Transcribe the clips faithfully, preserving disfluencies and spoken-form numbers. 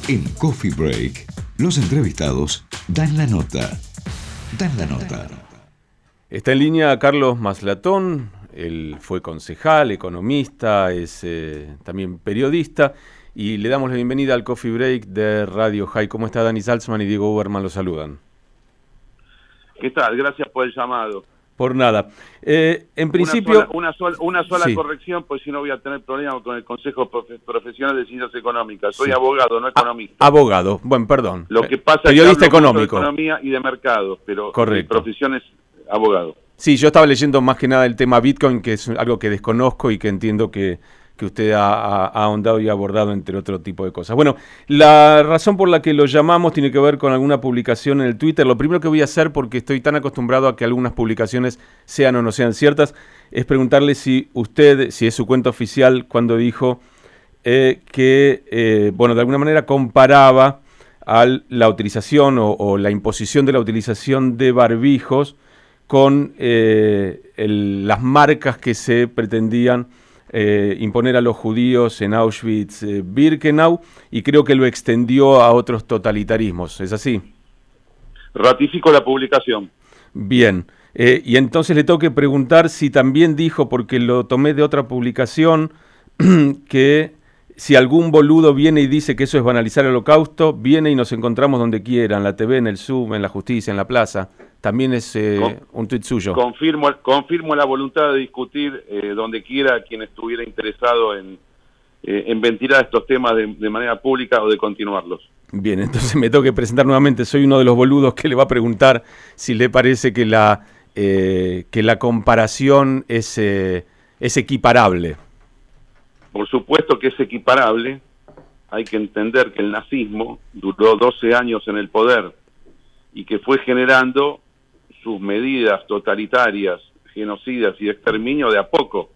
En Coffee Break, los entrevistados dan la nota. Dan la nota. Está en línea Carlos Maslatón. Él fue concejal, economista, es eh, también periodista. Y le damos la bienvenida al Coffee Break de Radio High. ¿Cómo está? Dani Salzman y Diego Uberman lo saludan. ¿Qué tal? Gracias por el llamado. Por nada. Eh, en principio... Una sola, una sola, una sola sí. corrección, pues si no voy a tener problemas con el Consejo Profe- Profesional de Ciencias Económicas. Soy Sí. abogado, no economista. A- abogado. Bueno, perdón. Lo que pasa Periodista es que hablo mucho de económico. economía y de mercado, pero Correcto. mi profesión es abogado. Sí, yo estaba leyendo más que nada el tema Bitcoin, que es algo que desconozco y que entiendo que, que usted ha, ha, ha ahondado y abordado entre otro tipo de cosas. Bueno, la razón por la que lo llamamos tiene que ver con alguna publicación en el Twitter. Lo primero que voy a hacer, porque estoy tan acostumbrado a que algunas publicaciones sean o no sean ciertas, es preguntarle si usted, si es su cuenta oficial, cuando dijo eh, que, eh, bueno, de alguna manera comparaba a la utilización o, o la imposición de la utilización de barbijos con eh, el, las marcas que se pretendían eh, imponer a los judíos en Auschwitz-Birkenau, y creo que lo extendió a otros totalitarismos. ¿Es así? Ratifico la publicación. Bien. Eh, y entonces le tengo que preguntar si también dijo, porque lo tomé de otra publicación, que si algún boludo viene y dice que eso es banalizar el holocausto, viene y nos encontramos donde quiera, en la T V, en el Zoom, en la justicia, en la plaza. También es eh, Con, un tuit suyo. Confirmo, confirmo la voluntad de discutir eh, donde quiera quien estuviera interesado en, eh, en ventilar estos temas de, de manera pública o de continuarlos. Bien, entonces me tengo que presentar nuevamente. Soy uno de los boludos que le va a preguntar si le parece que la, eh, que la comparación es, eh, es equiparable. Por supuesto que es equiparable. Hay que entender que el nazismo duró doce años en el poder y que fue generando sus medidas totalitarias, genocidas y de exterminio de a poco.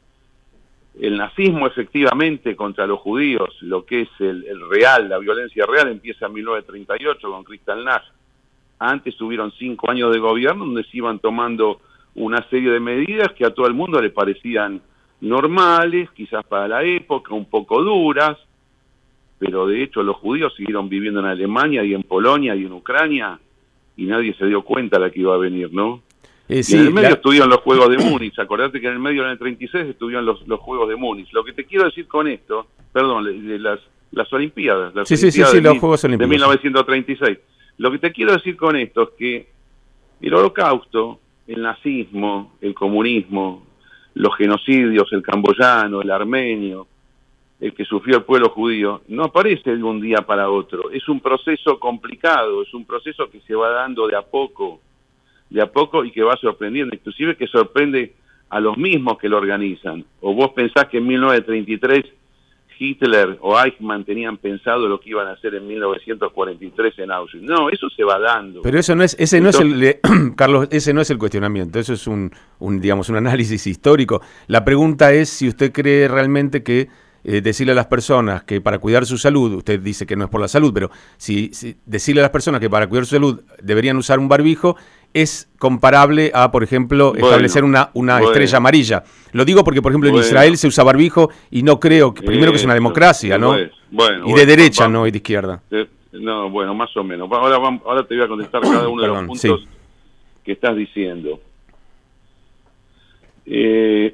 El nazismo efectivamente contra los judíos, lo que es el, el real, la violencia real, empieza en mil novecientos treinta y ocho con Kristallnacht. Antes hubieron cinco años de gobierno donde se iban tomando una serie de medidas que a todo el mundo le parecían normales, quizás para la época, un poco duras, pero de hecho los judíos siguieron viviendo en Alemania y en Polonia y en Ucrania y nadie se dio cuenta de la que iba a venir, ¿no? Eh, y sí, en el medio la... estuvieron los Juegos de Múnich. Acordate que en el medio, en el treinta y seis, estuvieron los, los Juegos de Múnich. Lo que te quiero decir con esto, perdón, de, de las, las Olimpiadas, las sí, Olimpiadas sí, sí, sí, de, los Juegos Olímpicos. de mil novecientos treinta y seis. Lo que te quiero decir con esto es que el holocausto, el nazismo, el comunismo, los genocidios, el camboyano, el armenio, el que sufrió el pueblo judío, no aparece de un día para otro. Es un proceso complicado, es un proceso que se va dando de a poco, de a poco y que va sorprendiendo, inclusive que sorprende a los mismos que lo organizan. ¿O vos pensás que en mil novecientos treinta y tres Hitler o Eichmann tenían pensado lo que iban a hacer en mil novecientos cuarenta y tres en Auschwitz? No, eso se va dando. Pero eso no es, ese no Entonces, es el, eh, Carlos, ese no es el cuestionamiento, eso es un, un, digamos, un análisis histórico. La pregunta es si usted cree realmente que eh, decirle a las personas que para cuidar su salud, usted dice que no es por la salud, pero si, si decirle a las personas que para cuidar su salud deberían usar un barbijo, es comparable a, por ejemplo, bueno, establecer una, una bueno. estrella amarilla. Lo digo porque, por ejemplo, en Bueno. Israel se usa barbijo y no creo, que primero que es una Eso, democracia, ¿no? pues, bueno, y bueno, de derecha, vamos, no, y de izquierda. eh, no, bueno, más o menos. Ahora, vamos, ahora te voy a contestar cada uno Perdón, de los puntos sí. que estás diciendo. Eh,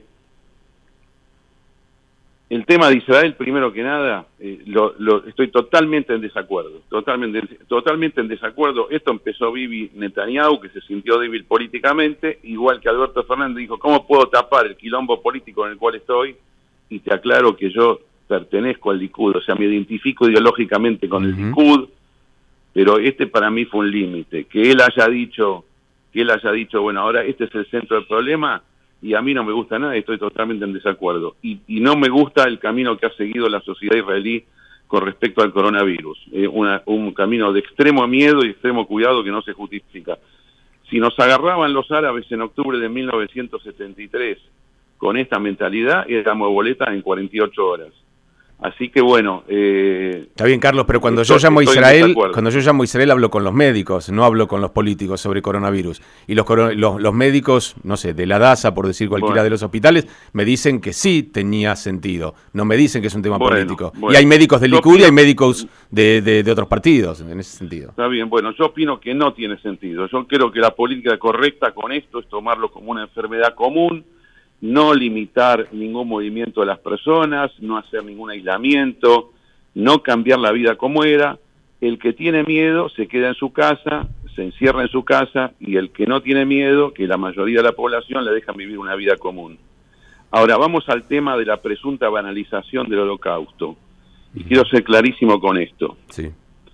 el tema de Israel, primero que nada, eh, lo, lo, estoy totalmente en desacuerdo, totalmente, totalmente en desacuerdo. Esto empezó Bibi Netanyahu, que se sintió débil políticamente, igual que Alberto Fernández dijo, ¿cómo puedo tapar el quilombo político en el cual estoy? Y te aclaro que yo pertenezco al Likud, o sea, me identifico ideológicamente con uh-huh. el Likud, pero este para mí fue un límite. Que él haya dicho, que él haya dicho, bueno, ahora este es el centro del problema, y a mí no me gusta nada, estoy totalmente en desacuerdo. Y, y no me gusta el camino que ha seguido la sociedad israelí con respecto al coronavirus. Eh, una, un camino de extremo miedo y extremo cuidado que no se justifica. Si nos agarraban los árabes en octubre de mil novecientos setenta y tres con esta mentalidad, éramos boletas en cuarenta y ocho horas. Así que bueno... Eh, Está bien, Carlos, pero cuando estoy, yo llamo a Israel, cuando yo llamo a Israel hablo con los médicos, no hablo con los políticos sobre coronavirus. Y los, los, los médicos, no sé, de la DASA, por decir cualquiera bueno. de los hospitales, me dicen que sí tenía sentido. No me dicen que es un tema bueno, político. Bueno. Y hay médicos del Likud y hay médicos de, de, de otros partidos en ese sentido. Está bien, bueno, yo opino que no tiene sentido. Yo creo que la política correcta con esto es tomarlo como una enfermedad común, no limitar ningún movimiento de las personas, no hacer ningún aislamiento, no cambiar la vida como era. El que tiene miedo se queda en su casa, se encierra en su casa, y el que no tiene miedo, que la mayoría de la población, le dejan vivir una vida común. Ahora vamos al tema de la presunta banalización del Holocausto. Y quiero ser clarísimo con esto. Sí.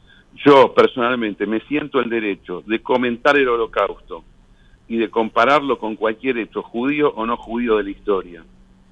Yo personalmente me siento el derecho de comentar el Holocausto y de compararlo con cualquier hecho judío o no judío de la historia,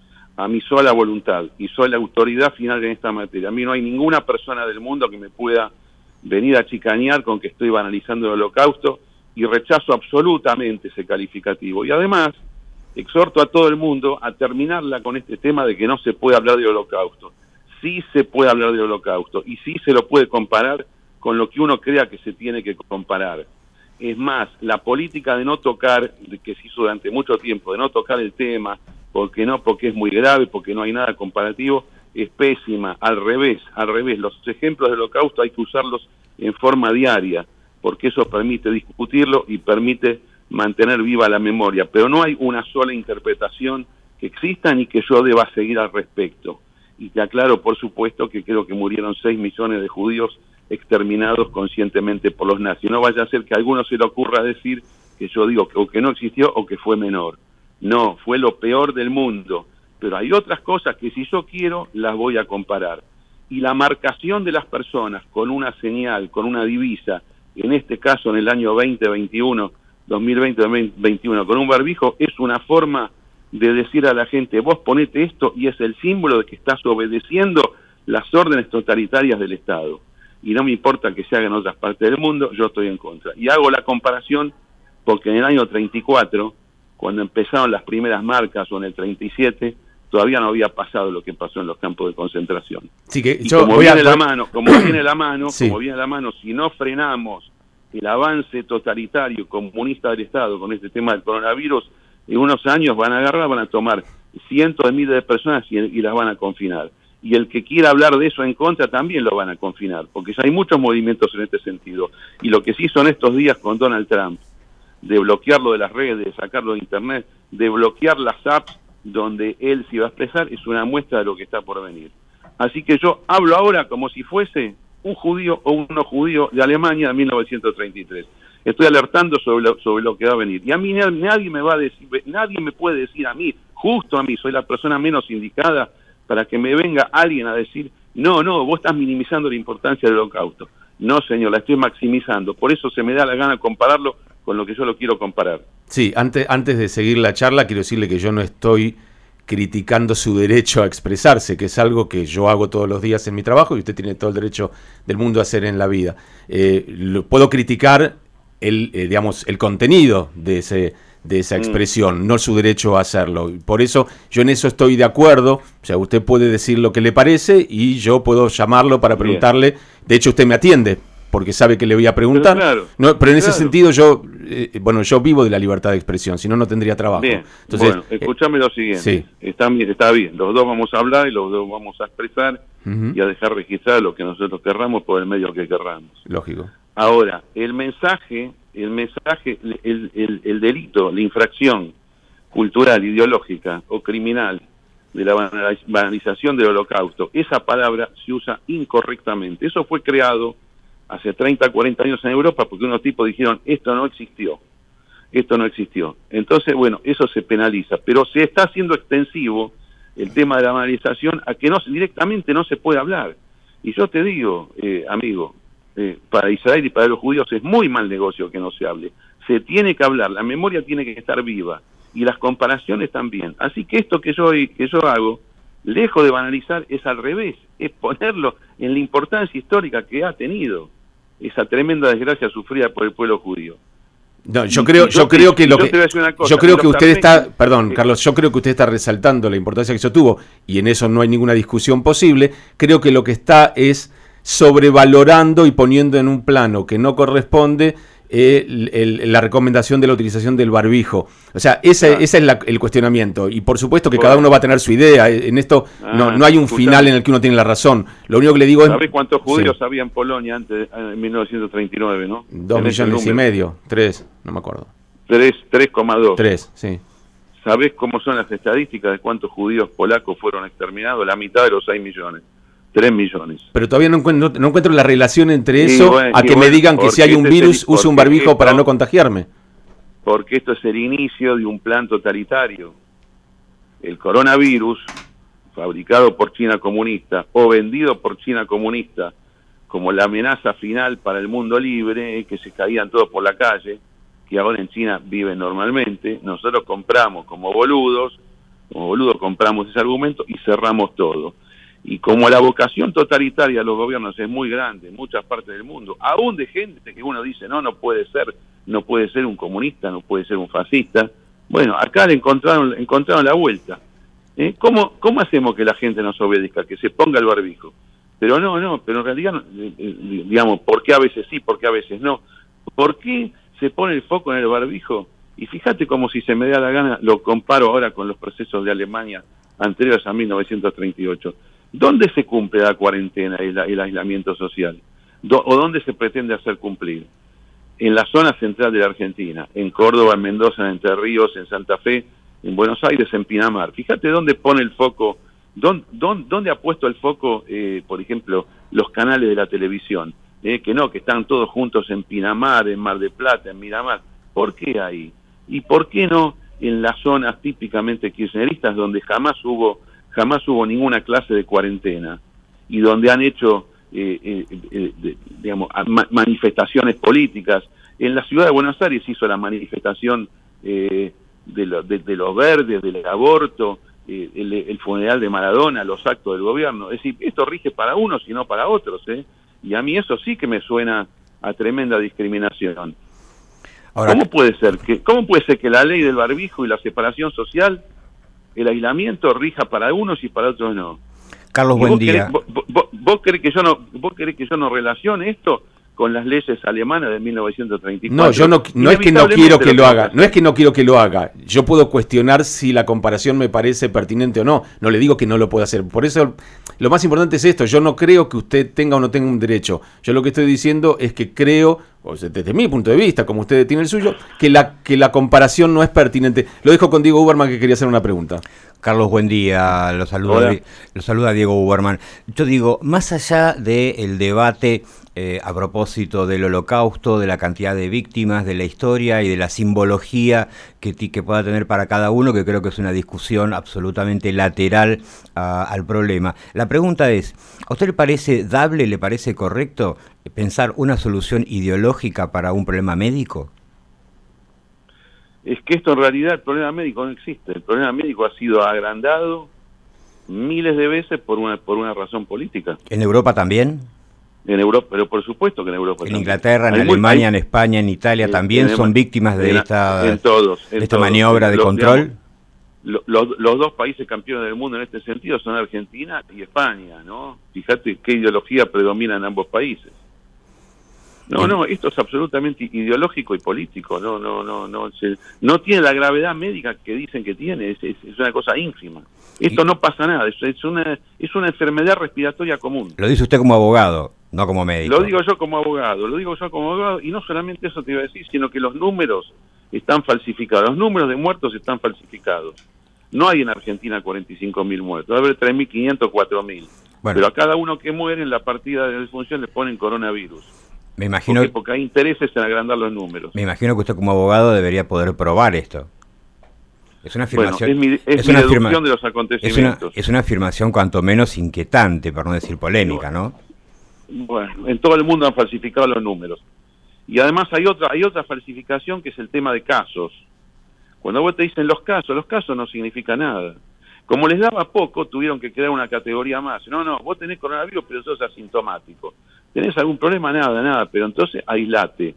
a mi sola voluntad, y soy la autoridad final en esta materia. A mí no hay ninguna persona del mundo que me pueda venir a chicanear con que estoy banalizando el Holocausto, y rechazo absolutamente ese calificativo. Y además, exhorto a todo el mundo a terminarla con este tema de que no se puede hablar de Holocausto. Sí se puede hablar de Holocausto, y sí se lo puede comparar con lo que uno crea que se tiene que comparar. Es más, la política de no tocar, que se hizo durante mucho tiempo, de no tocar el tema, porque no, porque es muy grave, porque no hay nada comparativo, es pésima. Al revés, al revés, los ejemplos del Holocausto hay que usarlos en forma diaria, porque eso permite discutirlo y permite mantener viva la memoria, pero no hay una sola interpretación que exista ni que yo deba seguir al respecto. Y te aclaro, por supuesto, que creo que murieron seis millones de judíos exterminados conscientemente por los nazis. No vaya a ser que a alguno se le ocurra decir que yo digo que, o que no existió o que fue menor. No, fue lo peor del mundo. Pero hay otras cosas que si yo quiero las voy a comparar. Y la marcación de las personas con una señal, con una divisa, en este caso en el año veinte veintiuno, dos mil veinte dos mil veintiuno, con un barbijo, es una forma de decir a la gente, vos ponete esto, y es el símbolo de que estás obedeciendo las órdenes totalitarias del Estado. Y no me importa que se haga en otras partes del mundo, yo estoy en contra. Y hago la comparación porque en el año treinta y cuatro, cuando empezaron las primeras marcas, o en el treinta y siete, todavía no había pasado lo que pasó en los campos de concentración. Sí, que y yo como voy viene a... la mano, como viene la mano, sí. como viene la mano, si no frenamos el avance totalitario comunista del Estado con este tema del coronavirus, en unos años van a agarrar, van a tomar cientos de miles de personas y, y las van a confinar. Y el que quiera hablar de eso en contra también lo van a confinar, porque ya hay muchos movimientos en este sentido. Y lo que sí son estos días con Donald Trump, de bloquearlo de las redes, de sacarlo de internet, de bloquear las apps donde él se iba a expresar, es una muestra de lo que está por venir. Así que yo hablo ahora como si fuese un judío o un no judío de Alemania de mil novecientos treinta y tres. Estoy alertando sobre lo, sobre lo que va a venir. Y a mí nadie me va a decir, nadie me puede decir a mí, justo a mí, soy la persona menos indicada para que me venga alguien a decir, no, no, vos estás minimizando la importancia del Holocausto. No, señor, la estoy maximizando. Por eso se me da la gana compararlo con lo que yo lo quiero comparar. Sí, antes, antes de seguir la charla, quiero decirle que yo no estoy criticando su derecho a expresarse, que es algo que yo hago todos los días en mi trabajo y usted tiene todo el derecho del mundo a hacer en la vida. Eh, lo, puedo criticar el, eh, digamos, el contenido de ese... de esa expresión, mm. no su derecho a hacerlo. Por eso yo en eso estoy de acuerdo. O sea, usted puede decir lo que le parece y yo puedo llamarlo para preguntarle. Bien. De hecho, usted me atiende porque sabe que le voy a preguntar. Pero, claro, no, pero en claro. ese sentido yo, eh, bueno, yo vivo de la libertad de expresión, si no, no tendría trabajo. Bien. Entonces, bueno, escúchame eh, lo siguiente. Sí. Está bien, está bien. Los dos vamos a hablar y los dos vamos a expresar uh-huh. y a dejar registrar lo que nosotros querramos por el medio que querramos. Lógico. Ahora, el mensaje... el mensaje, el, el, el delito, la infracción cultural, ideológica o criminal de la banalización del Holocausto, esa palabra se usa incorrectamente. Eso fue creado hace treinta, cuarenta años en Europa porque unos tipos dijeron, esto no existió, esto no existió. Entonces, bueno, eso se penaliza, pero se está haciendo extensivo el tema de la banalización a que no directamente no se puede hablar. Y yo te digo, eh, amigo, Eh, para Israel y para los judíos es muy mal negocio que no se hable. Se tiene que hablar, la memoria tiene que estar viva y las comparaciones también. Así que esto que yo, que yo hago, lejos de banalizar, es al revés, es ponerlo en la importancia histórica que ha tenido esa tremenda desgracia sufrida por el pueblo judío. No, yo creo, yo creo que lo que yo creo que usted está, perdón, Carlos, yo creo que usted está resaltando la importancia que eso tuvo y en eso no hay ninguna discusión posible. Creo que lo que está es sobrevalorando y poniendo en un plano que no corresponde eh, el, el, la recomendación de la utilización del barbijo. O sea, ese, ah. ese es la, el cuestionamiento. Y por supuesto que cada uno va a tener su idea. En esto ah, no, no hay un escuchame. final en el que uno tiene la razón. Lo único que le digo es... ¿Sabés cuántos judíos sí. había en Polonia antes en mil novecientos treinta y nueve, no? Dos millones y medio, tres, no me acuerdo. tres coma dos. Tres, sí. ¿Sabés cómo son las estadísticas de cuántos judíos polacos fueron exterminados? La mitad de los seis millones. tres millones. Pero todavía no encuentro, no encuentro la relación entre eso y bueno, a que bueno, me digan que si hay un virus, use un barbijo esto, para no contagiarme. Porque esto es el inicio de un plan totalitario. El coronavirus, fabricado por China comunista o vendido por China comunista como la amenaza final para el mundo libre, que se caían todos por la calle, que ahora en China viven normalmente, nosotros compramos como boludos, como boludos compramos ese argumento y cerramos todo. Y como la vocación totalitaria de los gobiernos es muy grande en muchas partes del mundo, aún de gente que uno dice, no, no puede ser, no puede ser un comunista, no puede ser un fascista, bueno, acá le encontraron, encontraron la vuelta. ¿Eh? ¿Cómo, ¿Cómo hacemos que la gente nos obedezca, que se ponga el barbijo? Pero no, no, pero en realidad, digamos, ¿por qué a veces sí, por qué a veces no? ¿Por qué se pone el foco en el barbijo? Y fíjate como si se me da la gana, lo comparo ahora con los procesos de Alemania anteriores a mil novecientos treinta y ocho. ¿Dónde se cumple la cuarentena y la, el aislamiento social? Do, ¿O dónde se pretende hacer cumplir? En la zona central de la Argentina, en Córdoba, en Mendoza, en Entre Ríos, en Santa Fe, en Buenos Aires, en Pinamar. Fíjate dónde pone el foco, dónde, dónde, dónde ha puesto el foco, eh, por ejemplo, los canales de la televisión. Eh, que no, que están todos juntos en Pinamar, en Mar del Plata, en Miramar. ¿Por qué ahí? ¿Y por qué no en las zonas típicamente kirchneristas donde jamás hubo jamás hubo ninguna clase de cuarentena y donde han hecho eh, eh, eh, de, digamos ma manifestaciones políticas? En la ciudad de Buenos Aires hizo la manifestación eh, de, lo, de, de los verdes, del aborto, eh, el, el funeral de Maradona, los actos del gobierno. Es decir, esto rige para unos y no para otros, ¿eh? Y a mí eso sí que me suena a tremenda discriminación. Ahora, ¿Cómo puede ser que, cómo puede ser que la ley del barbijo y la separación social, el aislamiento, rija para unos y para otros no? Carlos, buen día. Querés, vos, vos, vos, querés que yo no, ¿Vos querés que yo no relacione esto con las leyes alemanas de mil novecientos treinta y cuatro? No, yo no, no es que no quiero que lo haga, no es que no quiero que lo haga. Yo puedo cuestionar si la comparación me parece pertinente o no. No le digo que no lo pueda hacer. Por eso lo más importante es esto. Yo no creo que usted tenga o no tenga un derecho. Yo lo que estoy diciendo es que creo, o sea, desde mi punto de vista, como usted tiene el suyo, que la, que la comparación no es pertinente. Lo dejo con Diego Uberman, que quería hacer una pregunta. Carlos, buen día. Lo saluda, lo saluda Diego Uberman. Yo digo, más allá del debate eh, a propósito del Holocausto, de la cantidad de víctimas, de la historia y de la simbología que, que pueda tener para cada uno, que creo que es una discusión absolutamente lateral a, al problema. La pregunta es, ¿a usted le parece dable, le parece correcto pensar una solución ideológica para un problema médico? Es que esto en realidad, el problema médico no existe. El problema médico ha sido agrandado miles de veces por una por una razón política. ¿En Europa también? En Europa, pero por supuesto que en Europa En también. Inglaterra, en hay Alemania, muy, hay, en España, en Italia en, también en, son víctimas de en, esta, en todos, en de esta todos. maniobra de los, control. Digamos, los, los dos países campeones del mundo en este sentido son Argentina y España, ¿no? Fíjate qué ideología predomina en ambos países. No, no, esto es absolutamente ideológico y político, no, no, no, no, se, no tiene la gravedad médica que dicen que tiene, es, es, es una cosa ínfima. Esto no pasa nada, es, es una es una enfermedad respiratoria común. Lo dice usted como abogado, no como médico. Lo digo yo como abogado, lo digo yo como abogado, y no solamente eso te iba a decir, sino que los números están falsificados, los números de muertos están falsificados. No hay en Argentina cuarenta y cinco mil muertos, debe haber tres mil quinientos, cuatro mil. Bueno. Pero a cada uno que muere en la partida de defunción le ponen coronavirus. Me imagino, porque, porque hay intereses en agrandar los números. Me imagino que usted como abogado debería poder probar esto. Es una afirmación, bueno, es mi, es es mi una deducción afirma, de los acontecimientos. Es una, es una afirmación cuanto menos inquietante, por no decir polémica, ¿no? Bueno, en todo el mundo han falsificado los números. Y además hay otra hay otra falsificación que es el tema de casos. Cuando vos te dicen los casos, los casos no significa nada. Como les daba poco, tuvieron que crear una categoría más. No, no, vos tenés coronavirus, pero sos asintomático. ¿Tenés algún problema? Nada, nada, pero entonces aislate.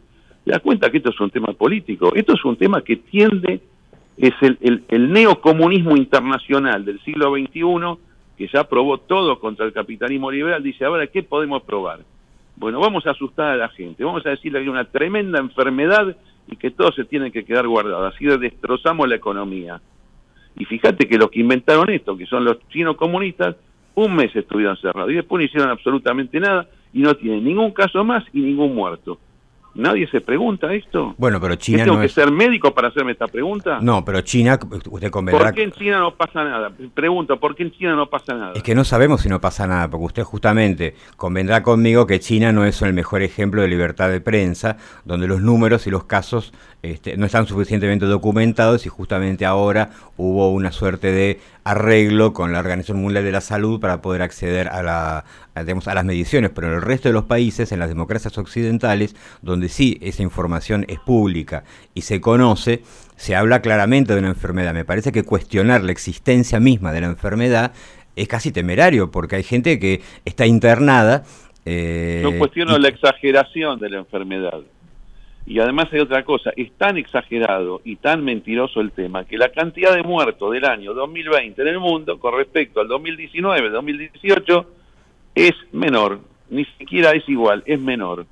te das cuenta que esto es un tema político. Esto es un tema que tiende, es el, el, el neocomunismo internacional del siglo veintiuno, que ya probó todo contra el capitalismo liberal. Dice, ahora, ¿qué podemos probar? Bueno, vamos a asustar a la gente, vamos a decirle que hay una tremenda enfermedad y que todos se tienen que quedar guardados, así destrozamos la economía. Y fíjate que los que inventaron esto, que son los chinos comunistas, un mes estuvieron cerrados y después no hicieron absolutamente nada y no tienen ningún caso más y ningún muerto. ¿Nadie se pregunta esto? Bueno, pero China ¿Tengo no que es... ser médico para hacerme esta pregunta? No, pero China, usted convendrá... ¿Por qué en China no pasa nada? Pregunto, ¿por qué en China no pasa nada? Es que no sabemos si no pasa nada, porque usted justamente convendrá conmigo que China no es el mejor ejemplo de libertad de prensa, donde los números y los casos este, no están suficientemente documentados y justamente ahora hubo una suerte de arreglo con la Organización Mundial de la Salud para poder acceder a, la, a, digamos, a las mediciones, pero en el resto de los países, en las democracias occidentales, donde sí esa información es pública y se conoce, se habla claramente de una enfermedad. Me parece que cuestionar la existencia misma de la enfermedad es casi temerario, porque hay gente que está internada. Eh, Yo cuestiono y... la exageración de la enfermedad. Y además hay otra cosa, es tan exagerado y tan mentiroso el tema que la cantidad de muertos del año dos mil veinte en el mundo con respecto al dos mil diecinueve, dos mil dieciocho es menor, ni siquiera es igual, es menor.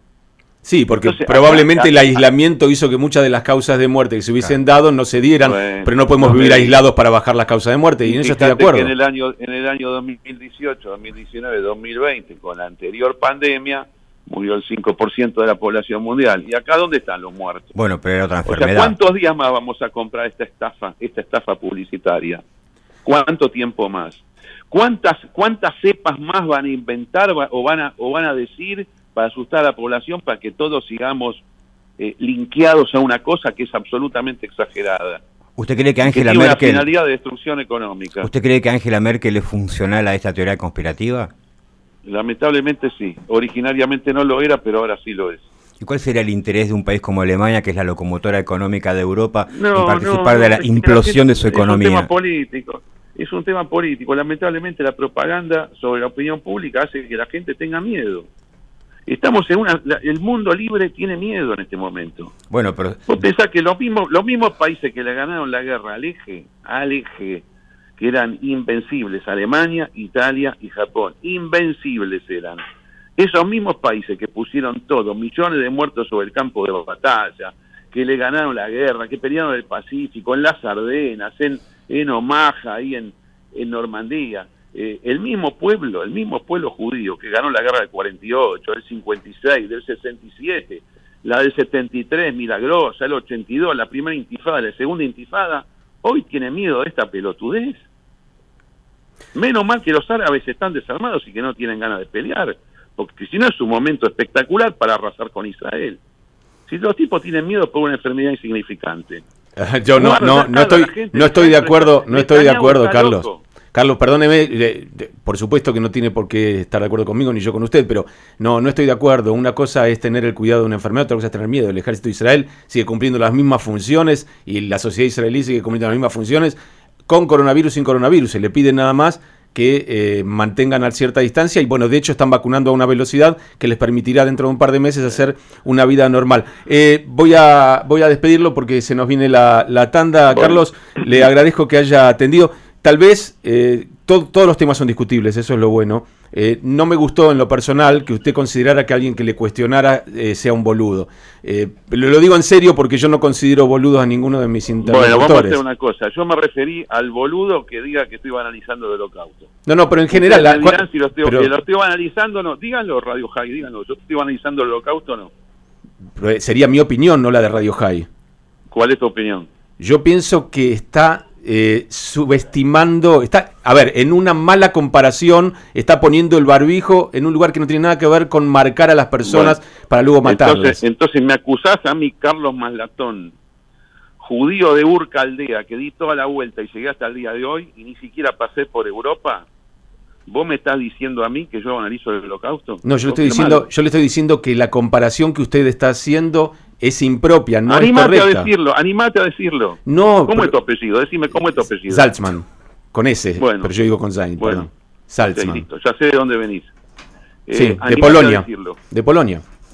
Sí, porque Entonces, probablemente acá, el acá, aislamiento hizo que muchas de las causas de muerte que se hubiesen claro. dado no se dieran, bueno, pero no podemos no vivir me... aislados para bajar las causas de muerte, y en eso estoy de acuerdo. Que en el año en el año dos mil dieciocho, dos mil diecinueve, dos mil veinte, con la anterior pandemia, murió el cinco por ciento de la población mundial. ¿Y acá dónde están los muertos? Bueno, pero era otra O enfermedad. sea, ¿cuántos días más vamos a comprar esta estafa, esta estafa publicitaria? ¿Cuánto tiempo más? ¿Cuántas cuántas cepas más van a inventar o van a o van a decir para asustar a la población para que todos sigamos eh, linkeados a una cosa que es absolutamente exagerada? ¿Usted cree que que Angela tiene Merkel... una finalidad de destrucción económica? ¿Usted cree que Angela Merkel es funcional a esta teoría conspirativa? Lamentablemente sí. Originariamente no lo era, pero ahora sí lo es. ¿Y cuál sería el interés de un país como Alemania, que es la locomotora económica de Europa, No, en participar no, de no, la implosión de su economía? Es un tema político. Es un tema político. Lamentablemente la propaganda sobre la opinión pública hace que la gente tenga miedo. Estamos en una... la, el mundo libre tiene miedo en este momento. Bueno, pero... Vos pensás que los mismos, los mismos países que le ganaron la guerra al eje, al eje, que eran invencibles, Alemania, Italia y Japón, invencibles eran. Esos mismos países que pusieron todo, millones de muertos sobre el campo de batalla, que le ganaron la guerra, que pelearon el Pacífico, en las Ardenas, en, en Omaha, ahí en, en Normandía, eh, el mismo pueblo, el mismo pueblo judío que ganó la guerra del cuarenta y ocho, del cincuenta y seis, del sesenta y siete, la del setenta y tres, milagrosa, el ochenta y dos, la primera intifada, la segunda intifada, hoy tiene miedo de esta pelotudez. Menos mal que los árabes están desarmados y que no tienen ganas de pelear, porque si no es un momento espectacular para arrasar con Israel. Si los tipos tienen miedo por una enfermedad insignificante. Yo no, no, no estoy, no estoy de acuerdo, no estoy de acuerdo, Carlos. Carlos, perdóneme, por supuesto que no tiene por qué estar de acuerdo conmigo ni yo con usted, pero no, no estoy de acuerdo. Una cosa es tener el cuidado de una enfermedad, otra cosa es tener miedo. El ejército de Israel sigue cumpliendo las mismas funciones y la sociedad israelí sigue cumpliendo las mismas funciones con coronavirus, sin coronavirus. Se le pide nada más que eh, mantengan a cierta distancia y bueno, de hecho están vacunando a una velocidad que les permitirá dentro de un par de meses hacer una vida normal. Eh, voy a voy a despedirlo porque se nos viene la, la tanda. Bueno. Carlos, le agradezco que haya atendido. Tal vez eh, to, todos los temas son discutibles, eso es lo bueno. Eh, no me gustó en lo personal que usted considerara que alguien que le cuestionara eh, sea un boludo. Eh, lo, lo digo en serio porque yo no considero boludos a ninguno de mis interlocutores. Bueno, vamos a hacer una cosa. Yo me referí al boludo que diga que estoy banalizando el holocausto. No, no, pero en general... La, dirán si lo estoy, pero, lo estoy banalizando no. Díganlo, Radio High, díganlo. ¿Yo estoy banalizando el holocausto o no? Sería mi opinión, no la de Radio High. ¿Cuál es tu opinión? Yo pienso que está... Eh, subestimando, está, a ver, en una mala comparación, está poniendo el barbijo en un lugar que no tiene nada que ver con marcar a las personas bueno, para luego matarlas. Entonces, entonces me acusás a mí, Carlos Maslatón, judío de Ur Caldea, que di toda la vuelta y llegué hasta el día de hoy y ni siquiera pasé por Europa. ¿Vos me estás diciendo a mí que yo analizo el holocausto? No, yo le estoy diciendo, yo le estoy diciendo que la comparación que usted está haciendo es impropia, no animate es correcta. a decirlo, animate a decirlo. No, ¿Cómo pero, es tu apellido? Decime cómo es tu apellido. Salzman, con S, bueno, pero yo digo con Zain, bueno, perdón. Salzman. Okay, listo, ya sé de dónde venís. Sí, eh, de Polonia. A decirlo. De Polonia.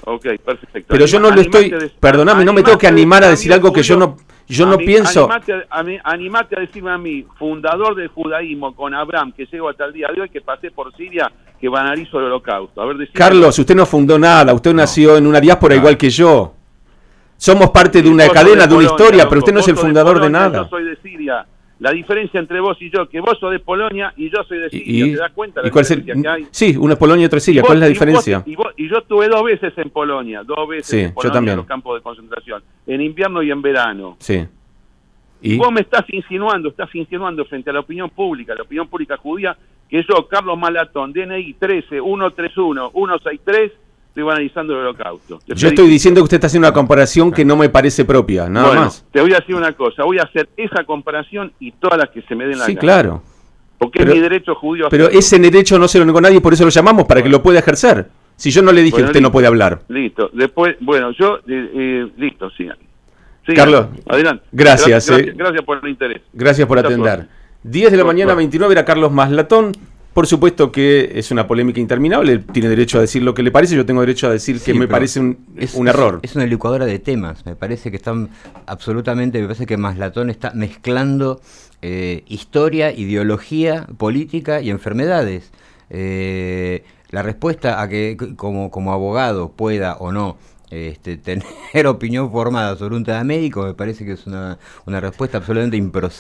Ok, perfecto. Pero yo no lo estoy, de, perdóname, no me tengo que animar a decir algo que yo no yo no mí, pienso. Animate a, a, mí, animate a decirme a mí, fundador del judaísmo con Abraham, que llego hasta el día de hoy, que pasé por Siria, que banalizo el holocausto. A ver, decime. Carlos, usted no fundó nada, usted no. nació en una diáspora no. igual que yo. Somos parte de una cadena, de, de una Polonia, historia, loco, pero usted no es el fundador de, Polonia, de nada. Yo soy de Siria. La diferencia entre vos y yo, que vos sos de Polonia y yo soy de Siria, y, ¿te das cuenta de la diferencia el, que hay? Sí, una es Polonia y otra es Siria, vos, ¿cuál es la diferencia? Y, vos, y yo estuve dos veces en Polonia, dos veces sí, en Polonia yo también. en los campos de concentración, en invierno y en verano. Sí. ¿Y? y vos me estás insinuando, estás insinuando frente a la opinión pública, la opinión pública judía, que yo, Carlos Malatón, D N I trece uno tres uno uno seis tres, estoy banalizando el holocausto. Yo estoy diciendo, diciendo que usted está haciendo una comparación que no me parece propia, nada bueno, más. Te voy a decir una cosa, voy a hacer esa comparación y todas las que se me den la sí, gana. Sí, claro. Porque pero, es mi derecho judío. Pero ese derecho no se lo negó nadie, por eso lo llamamos, para bueno. que lo pueda ejercer. Si yo no le dije, bueno, usted listo, no puede hablar. Listo, después, bueno, yo, eh, eh, listo, sigan. sigan. Carlos, adelante. Gracias. Gracias, eh. gracias, gracias por el interés. Gracias por atender. diez de la mañana, veintinueve, era Carlos Maslatón. Por supuesto que es una polémica interminable, tiene derecho a decir lo que le parece, yo tengo derecho a decir sí, que me parece un, es, un error. Es, es una licuadora de temas, me parece que están absolutamente, me parece que Maslatón está mezclando eh, historia, ideología, política y enfermedades. Eh, la respuesta a que como, como abogado pueda o no este, tener opinión formada sobre un tema médico me parece que es una, una respuesta absolutamente improcedente.